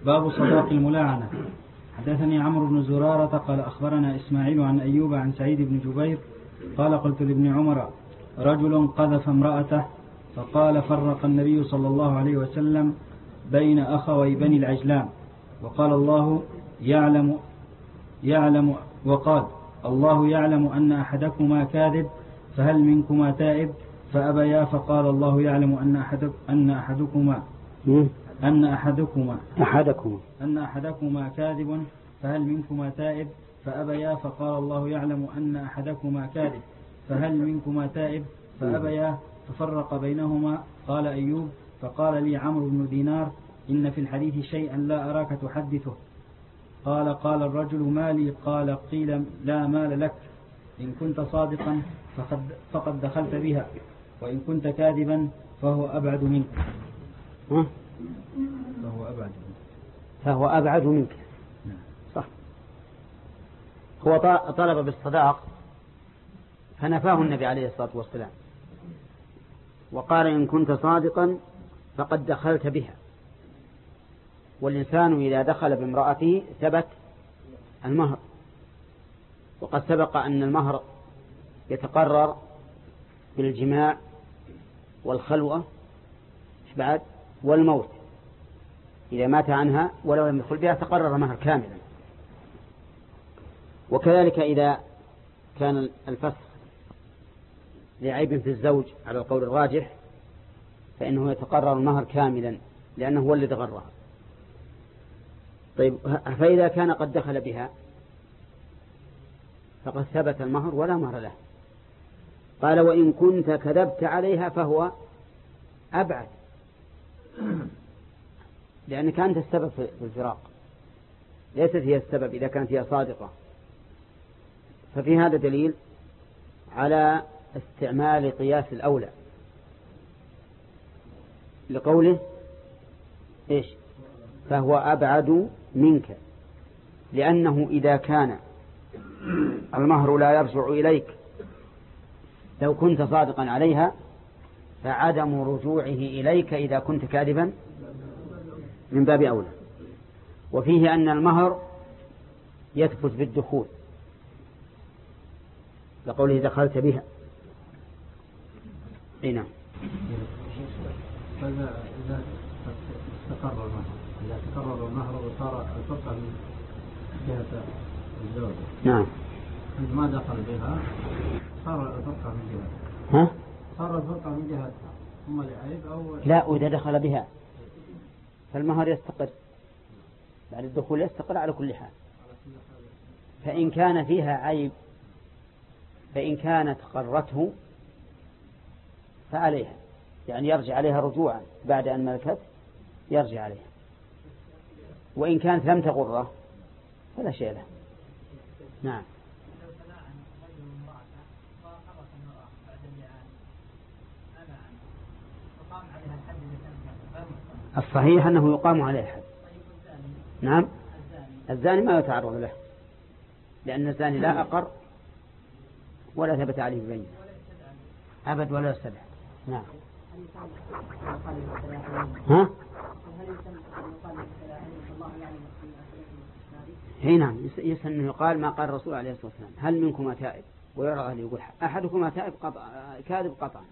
باب صداق الملاعنة. حدثني عمرو بن زرارة قال أخبرنا إسماعيل عن أيوب عن سعيد بن جبير قال قلت لابن عمر رجل قذف امرأته فقال فرق النبي صلى الله عليه وسلم بين أخوي بني العجلان وقال الله يعلم أن أحدكما كاذب فهل منكما تائب فأبيا فقال الله يعلم أن أحدكما كاذب فهل منكما تائب فأبيا فقال الله يعلم أن أحدكما كاذب فهل منكما تائب فأبيا ففرق بينهما. قال أيوب فقال لي عمرو بن دينار إن في الحديث شيئا لا أراك تحدثه. قال الرجل ما لي؟ قال قيل لا مال لك، إن كنت صادقا فقد دخلت بها، وإن كنت كاذبا فهو أبعد منك. فهو أبعد منك. صح. هو طلب بالصداق فنفاه النبي عليه الصلاة والسلام وقال إن كنت صادقا فقد دخلت بها. والإنسان إذا دخل بامرأته ثبت المهر، وقد سبق أن المهر يتقرر بالجماع والخلوة بعد والموت. إذا مات عنها ولو لم يدخل بها تقرر مهر كاملا. وكذلك إذا كان الفسخ لعيب في الزوج على القول الراجح فإنه يتقرر المهر كاملا لأنه هو الذي غرها. طيب فإذا كان قد دخل بها فقد ثبت المهر ولا مهر له. قال وإن كنت كذبت عليها فهو أبعد، لأنك أنت السبب في الفراق، ليست هي السبب إذا كانت هي صادقة. ففي هذا دليل على استعمال قياس الأولى لقوله إيش؟ فهو أبعد منك، لأنه إذا كان المهر لا يرجع إليك لو كنت صادقا عليها فعدم رجوعه إليك إذا كنت كاذبا من باب أولى. وفيه أن المهر يثبت بالدخول لقوله دخلت بها. نعم. إذا تقرر المهر وصار الفرقة من جهة الزوج. نعم. عندما دخل بها صار الفرقة من جهة. صار الفرقة من جهة ثم لعيب أو لا، وإذا دخل بها فالمهر يستقر بعد الدخول، يستقر على كل حال. فإن كان فيها عيب، فإن كانت قرته فعليها، يعني يرجع عليها رجوعا بعد أن ملكت يرجع عليها. وإن كانت لم تغره فلا شيء له. نعم. الصحيح أنه يقام عليه الحد. نعم. الزاني ما يتعرض له، لأن الزاني لا أقر ولا ثبت عليه بينه أبد ولا يستدعى. نعم. ها؟ نعم يسأل أنه يقال ما قال الرسول عليه الصلاة والسلام هل منكما تائب، ويرى أهل يقول أحدكما تائب كاذب قطعا.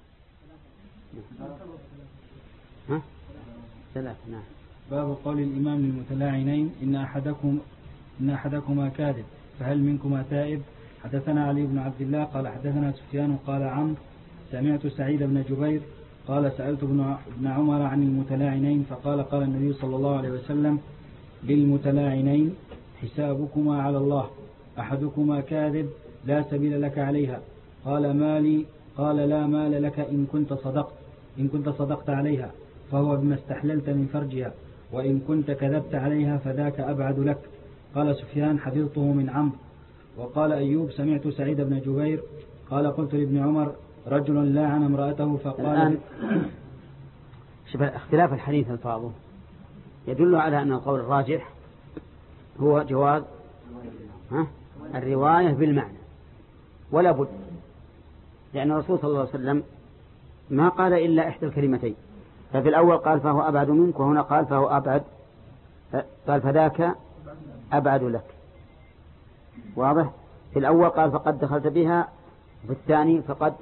ها؟ ثلاثة. نعم. باب قول الإمام للمتلاعنين إن أحدكما كاذب فهل منكما تائب. حدثنا علي بن عبد الله قال حدثنا سفيان قال عمرو سمعت سعيد بن جبير قال سألت ابن عمر عن المتلاعنين فقال قال النبي صلى الله عليه وسلم للمتلاعنين حسابكما على الله، أحدكما كاذب لا سبيل لك عليها. قال مالي؟ قال لا مال لك إن كنت صدقت عليها فهو بما استحللت من فرجها، وإن كنت كذبت عليها فذاك أبعد لك. قال سفيان حفظته من عمرو. وقال أيوب سمعت سعيد بن جبير قال قلت لابن عمر رجل لاعن امرأته فقال. الآن شبه اختلاف الحديث الفاظه يدل على أن القول الراجح هو جواز الرواية بالمعنى ولا بد، لأن الرسول صلى الله عليه وسلم ما قال إلا إحدى الكلمتين، ففي الأول قال فهو أبعد منك، وهنا قال فهو قال فذاك أبعد لك. واضح؟ في الأول قال فقد دخلت بها، وفي الثاني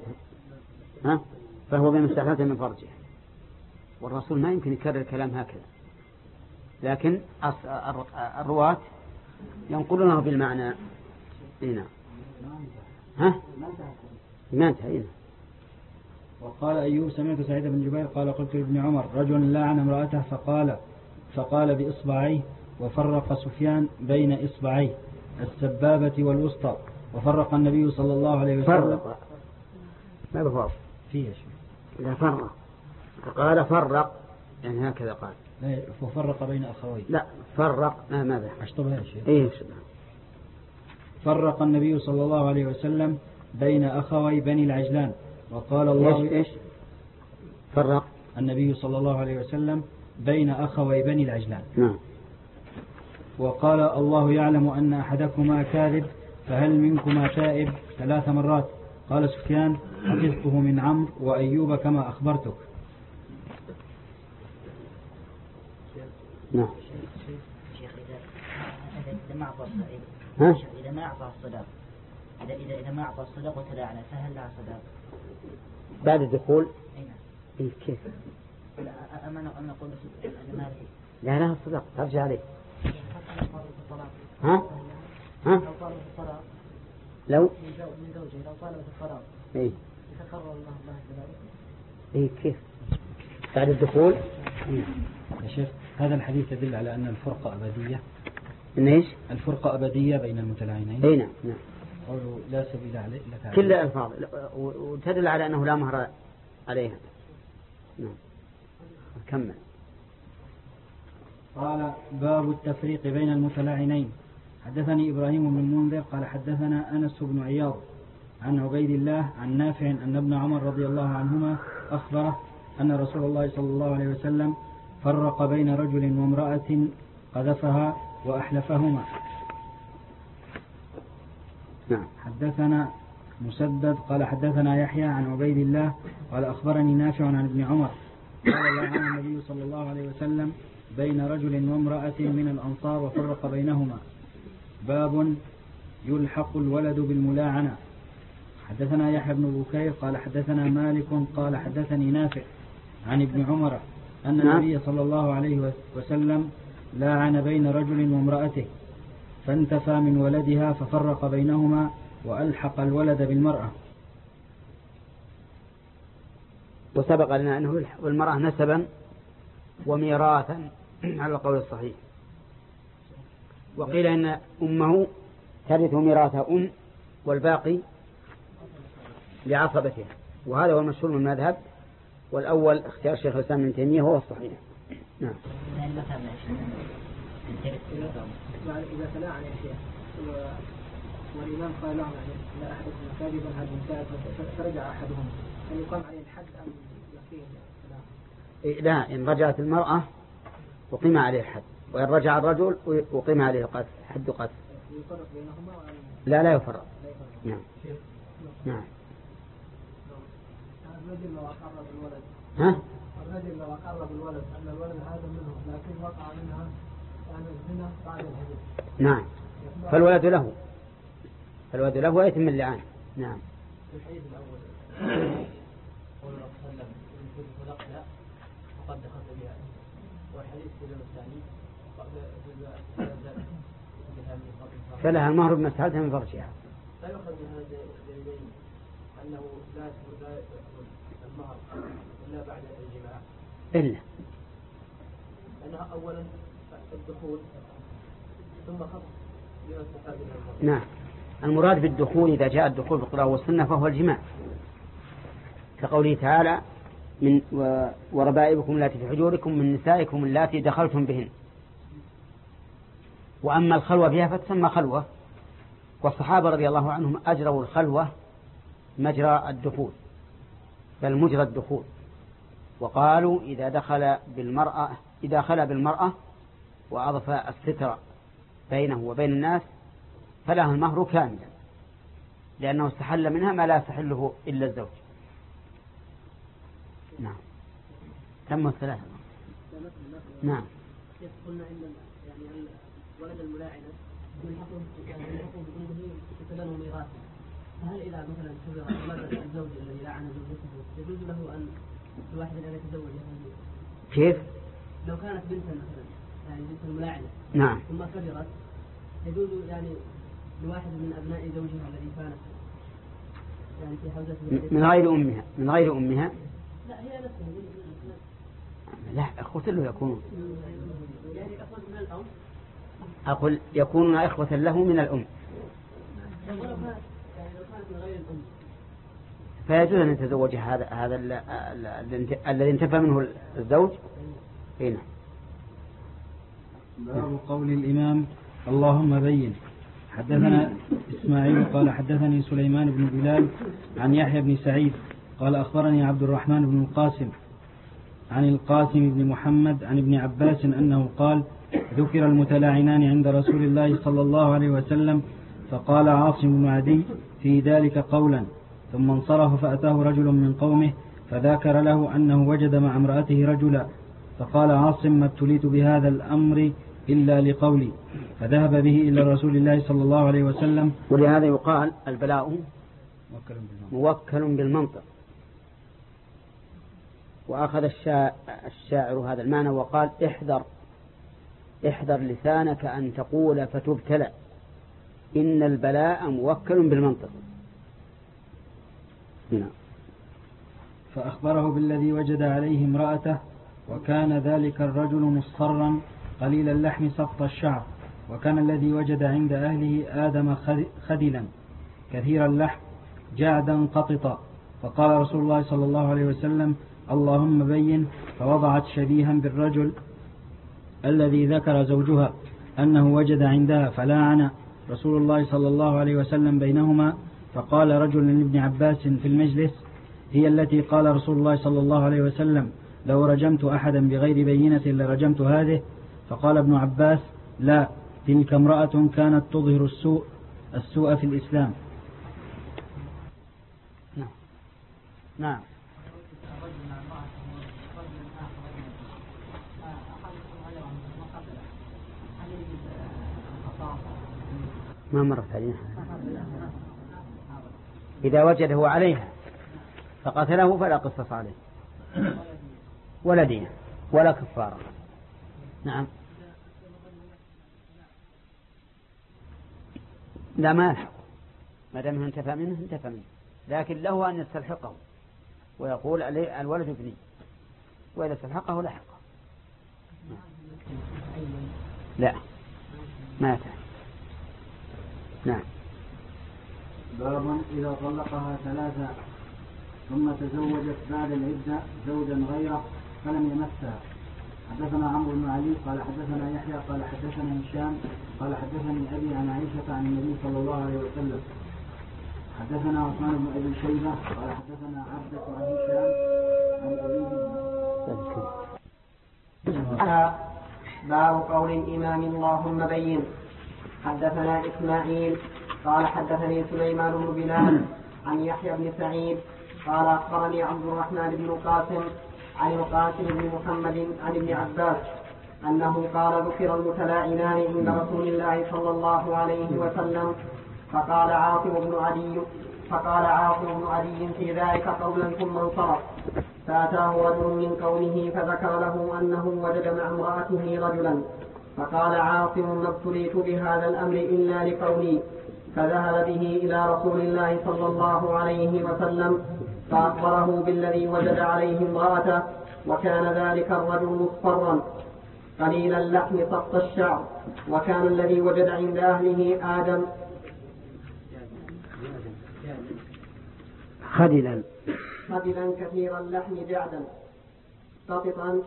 فهو بما استحللت من فرجه. والرسول ما يمكن يكرر الكلام هكذا، لكن الرواة ينقلونه بالمعنى. هنا ما انتهى. وقال أيوب سمعت سعيد بن جبير قال قلت لابن عمر رجل لعن امرأته فقال بإصبعيه، وفرق سفيان بين إصبعيه السبابة والوسطى، وفرق النبي صلى الله عليه وسلم. فرق ما بفرق فيه شيء. لا فرق، قال فرق يعني هكذا قال. لا وفرق بين أخويه. لا فرق ماذا أشطبها يا شيخ. إيه. فرق النبي صلى الله عليه وسلم بين أخوي بني العجلان، وقال الله إيش فرق النبي صلى الله عليه وسلم بين أخوي بني العجلان. نعم. وقال الله يعلم أن أحدكما كاذب فهل منكما تائب 3 مرات. قال سفيان حفظته من عمرو وأيوب كما أخبرتك. نعم. شيخ إذا ما أعطى إذا ما أعطى الصداق، إذا ما أعطى الصداق وتلاعنى فهل لها صداق بعد الدخول؟ أين؟ كيف؟ أنا أقول أنا ما لا لها الصداق ترجع عليه. لو طالب الطلاق لو من زوجه لو طالب الطلاق إيه يتقرر الله كذلك. إيه كيف بعد الدخول؟ يا شيخ هذا الحديث يدل على أن الفرقة أبدية. إن إيش؟ الفرقة أبدية بين المتلاعنين. إيه نعم. قولوا لا سبيل عليه لك كل الألفاظ وتدل على أنه لا مهر عليها. نعم. كمل. قال باب التفريق بين المتلاعنين. حدثني إبراهيم بن المنذر قال حدثنا أنس بن عياض عن عبيد الله عن نافع أن ابن عمر رضي الله عنهما أخبره أن رسول الله صلى الله عليه وسلم فرق بين رجل وامرأة قذفها وأحلفهما. نعم. حدثنا مسدد قال حدثنا يحيى عن عبيد الله قال أخبرني نافع عن ابن عمر قال لعن النبي صلى الله عليه وسلم بين رجل وامرأة من الأنصار وفرق بينهما. باب يلحق الولد بالملاعنة. حدثنا يحيى بن بكير قال حدثنا مالك قال حدثني نافع عن ابن عمر أن النبي صلى الله عليه وسلم لاعن بين رجل وامرأته فانتفى من ولدها ففرق بينهما وألحق الولد بالمرأة. وسبق لنا أنه يلحق بالمرأة نسبا وميراثا على القول الصحيح. وقيل أن أمه ترث ميراث والباقي لعصبتها، وهذا هو المشهور من المذهب، والأول اختيار شيخ الإسلام ابن تيمية هو الصحيح. نعم. إذا تلاعن الشيخ والإمام قال لهم لا أحدكم كاذبا هذا مساعد فرجع أحدهم هل يقام عليه الحد أم يكفيه؟ لا، إن رجعت المرأة وقيم عليه الحد، وإن رجع الرجل وقيم عليه حد قتل. يفرق بينهما؟ لا يفرق. نعم. نعم. الرجل لو أقر بالولد الرجل لو أقر بالولد أن الولد هذا منه لكن وقع منها يعني الزنا بعد الحديث. نعم. فالولد له ويتم اللعان. نعم. الحديث الأول قول الله صلى الله عليه وسلم إن كنت طلقت فقد دخلت بها، والحديث الثاني فلها المهر بما استحلتها من فرجها. لا يؤخذ من هذا الدليلين أنه لا يأخذ المهر إلا بعد الجماع إلا لأنها أولا الدخول ثم خص بما استحل من الفرج. نعم. المراد بالدخول إذا جاء الدخول بالقرآن والسنة فهو الجماع، كقوله تعالى من وربائبكم التي في حجوركم من نسائكم اللاتي دخلتم بهن. وأما الخلوة بها فتسمى خلوة، والصحابة رضي الله عنهم أجروا الخلوة مجرى الدخول بل مجرى الدخول، وقالوا إذا خلى بالمرأة وأضفى الستر بينه وبين الناس فلها المهر كاملا، لأنه استحل منها ما لا يستحله إلا الزوج. نعم. تم الثلاثة. نعم. قلنا إن يعني ولد الملاعنة يلحقون بأمه يتبنوا ميراثه، فهل إذا مثلا كبر ولد الزوج الذي لعن زوجته يجوز له أن الواحد الذي يتزوج؟ كيف؟ لو كانت بنتا مثلا يعني بنت الملاعنة نعم ثم كبرت يجوز يعني لواحد من أبناء زوجها الذي كانت يعني في حوزته من غير أمها لا هي نفسها لا أخوة له يكونون يعني أخوة من الأم أقول يكونون إخوة له من الأم لو كانت من غير الأم فيجوز أن يتزوج هذا الذي انتفى منه الزوج. هنا باب قول الإمام اللهم بين. حدثنا إسماعيل قال حدثني سليمان بن بلال عن يحيى بن سعيد قال أخبرني عبد الرحمن بن القاسم عن القاسم بن محمد عن ابن عباس أنه قال ذكر المتلاعنان عند رسول الله صلى الله عليه وسلم فقال عاصم بن عدي في ذلك قولا ثم انصرف فأتاه رجل من قومه فذكر له أنه وجد مع امرأته رجلا فقال عاصم ما ابتليت بهذا الأمر إلا لقولي فذهب به إلى رسول الله صلى الله عليه وسلم. ولهذا يقال البلاء موكل بالمنطق. وأخذ الشاعر هذا المعنى وقال احذر لسانك أن تقول فتبتلى إن البلاء موكل بالمنطق. هنا فأخبره بالذي وجد عليه امرأته وكان ذلك الرجل مصفرا قليل اللحم سقط الشعر وكان الذي وجد عند أهله آدم خدلا كثير اللحم جعدا قططا فقال رسول الله صلى الله عليه وسلم اللهم بين فوضعت شبيها بالرجل الذي ذكر زوجها أنه وجد عندها فلاعن رسول الله صلى الله عليه وسلم بينهما فقال رجل لابن عباس في المجلس هي التي قال رسول الله صلى الله عليه وسلم لو رجمت أحدا بغير بينة لرجمت هذه فقال ابن عباس لا تلك امرأة كانت تظهر السوء في الإسلام. نعم ما مرت علينا. إذا وجده عليها فقتله فلا قصص عليه ولا دين ولا كفارة. نعم لا ما يلحق ما دام انتفى منه لكن له أن يستلحقه ويقول عليه الولد ابني وإذا استلحقه لحقه. لا ما يتعب. نعم باب إذا طلقها ثلاثة ثم تزوجت بعد العدة زوجا غيره فلم يمسها. حدثنا عمرو بن علي قال حدثنا يحيى قال حدثنا هشام قال حدثني أبي عن عائشة عن النبي صلى الله عليه وسلم. حدثنا عثمان بن أبي شيبة قال حدثنا عبدة عن هشام عن أبيه. باب قول الإمام اللهم بين. حدثنا إسماعيل قال حدثني سليمان بن بلال عن يحيى بن سعيد قال أخبرني عبد الرحمن بن القاسم عن القاسم بن محمد عن ابن عباس أنه قال ذكر المتلاعنان عند رسول الله صلى الله عليه وسلم فقال عاصم بن عدي في ذلك قولا ثم انصرف فأتاه رجل من قومه فذكر له أنه وجد مع امرأته رجلا فقال عاصم ما ابتليت بهذا الأمر إلا لقولي فذهب به إلى رسول الله صلى الله عليه وسلم فأخبره بالذي وجد عليه امرأته وكان ذلك الرجل مصفرا قليل اللحم سقط الشعر وكان الذي وجد عند أهله آدم خدلا كثير اللحم جعدا قططا.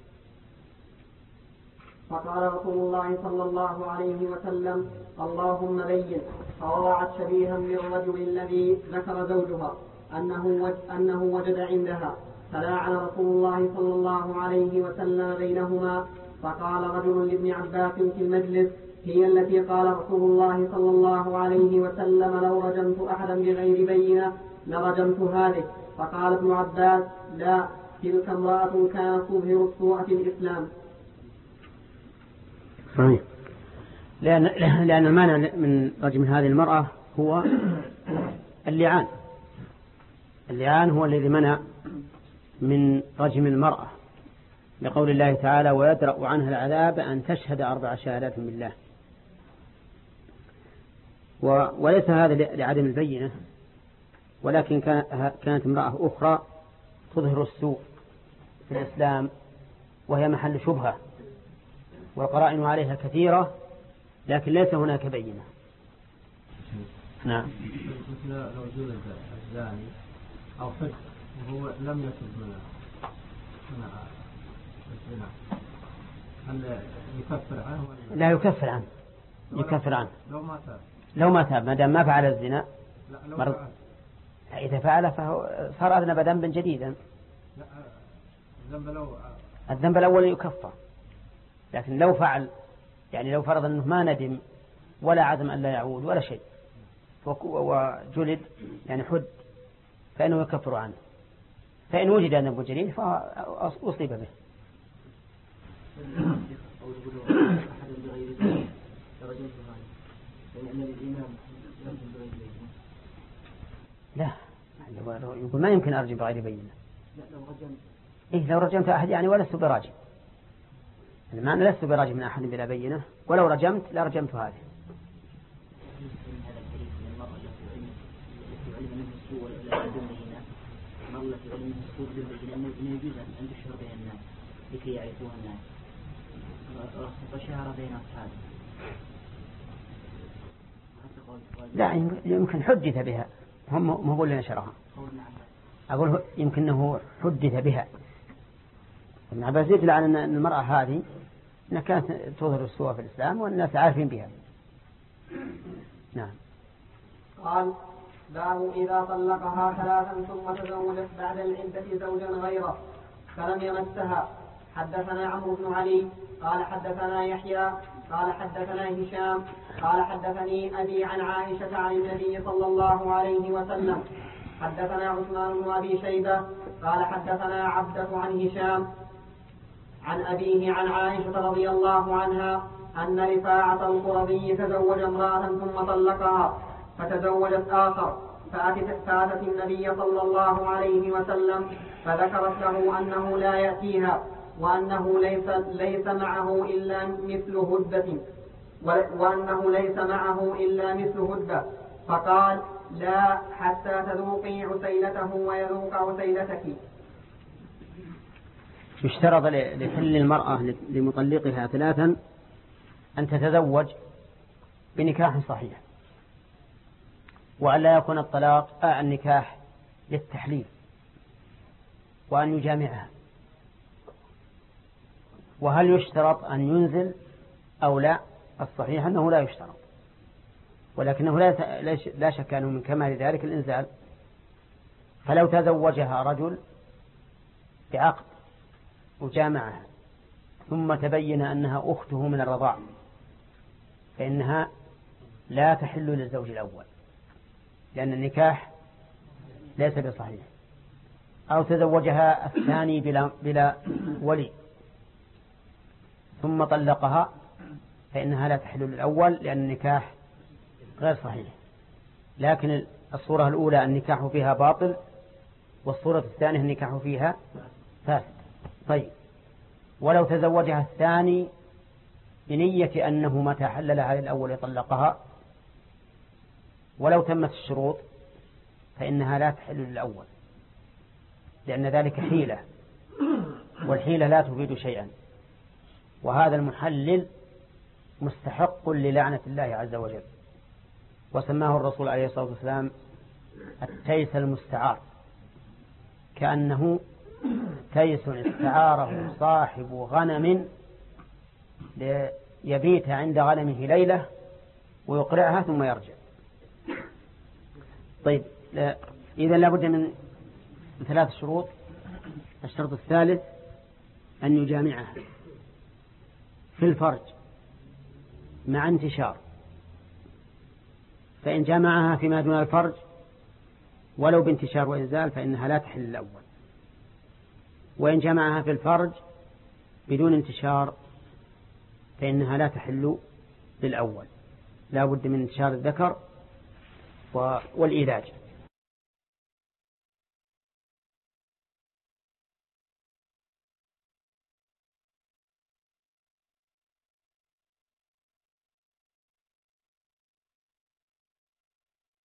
فقال رسول الله صلى الله عليه وسلم اللهم بين فوضعت شبيها بالرجل الذي ذكر زوجها أنه وجد عندها فلاعن رسول الله صلى الله عليه وسلم بينهما. فقال رجل لابن عباس في المجلس هي التي قال رسول الله صلى الله عليه وسلم لو رجمت أحدا بغير بينة لرجمت هذه. فقال ابن عباس لا تلك امرأة كانت تظهر السوء في الإسلام. صحيح. لأن المانع من رجم هذه المرأة هو اللعان. اللعان هو الذي منع من رجم المرأة، لقول الله تعالى: ويدرأ عنها العذاب أن تشهد 4 شهادات بالله. وليس هذا لعدم البينة، ولكن كانت امرأة أخرى تظهر السوء في الإسلام وهي محل شبهة، والقرائن عليها كثيرة، لكن ليس هناك بينة. نعم. مثل لو جلد الزاني أو فسق وهو لم يتب من الزنا، هل يكفر عنه ولا لا يكفر عنه؟ يكفر عنه لو ما تاب، ما دام ما فعل الزنا. لا إذا فعل فهو صار أذنب ذنبا جديدا. لا الذنب الأول يكفر، لكن لو فعل، يعني لو فرض أنه ما ندم ولا عزم أن لا يعود ولا شيء وجلد، يعني حد، فإنه يكفر عنه. فإن وجد ذنب جديد فأصيب به. لا، يقول ما يمكن أرجم بغير بينة. لو رجمت أحد يعني ولست براجم. المعنى لست براجم من أحد بلا بينة، ولو رجمت لا رجمت هذه. لكي يعرفوها الناس وشهر بين أصحابه. لا، يمكن حدث بها، هم هو اللي نشرها. أقول يمكن أنه حدث بها. ابن عباس يدل على أن المرأة هذه أنها كانت تظهر السوء في الإسلام والناس عارفين بها. نعم. قال: باب إذا طلقها 3 ثم تزوجت بعد العدة زوجا غيره فلم يمسها. حدثنا عمرو بن علي قال حدثنا يحيى قال حدثنا هشام قال حدثني أبي عن عائشة عن النبي صلى الله عليه وسلم. حدثنا عثمان بن أبي شيبة قال حدثنا عبدة عن هشام عن أبيه عن عائشة رضي الله عنها أن رفاعة القرظي تزوج امرأة ثم طلقها فتزوجت آخر، فأتت النبي صلى الله عليه وسلم فذكرت له أنه لا يأتيها وأنه ليس معه إلا مثل هدبة، فقال: لا حتى تذوقي عسيلته ويذوق عسيلتك. يشترط لحل المرأة لمطلقها 3 أن تتزوج بنكاح صحيح، وأن لا يكون الطلاق النكاح للتحليل، وأن يجامعها. وهل يشترط أن ينزل أو لا؟ الصحيح أنه لا يشترط، ولكنه لا شك أنه من كمال ذلك الإنزال. فلو تزوجها رجل بعقد وجامعها ثم تبين أنها أخته من الرضاع فإنها لا تحل للزوج الأول، لأن النكاح ليس بصحيح. أو تزوجها الثاني بلا ولي ثم طلقها فإنها لا تحل للأول، لأن النكاح غير صحيح. لكن الصورة الأولى النكاح فيها باطل، والصورة الثانية النكاح فيها فاسد. طيب، ولو تزوجها الثاني بنية أنه متى حل لها للأول يطلقها، ولو تمت الشروط فإنها لا تحل للأول، لأن ذلك حيلة، والحيلة لا تفيد شيئا. وهذا المحلل مستحق للعنة الله عز وجل، وسماه الرسول عليه الصلاة والسلام التيس المستعار، كأنه تيس استعاره صاحب غنم ليبيت عند غنمه ليلة ويقرعها ثم يرجع. طيب، إذا لابد من 3 شروط. الشرط الثالث أن يجامعها في الفرج مع انتشار، فإن جامعها فيما دون الفرج ولو بانتشار وإنزال فإنها لا تحل الأول، وإن جامعها في الفرج بدون انتشار فإنها لا تحل للأول، لا بد من انتشار الذكر والإيلاج.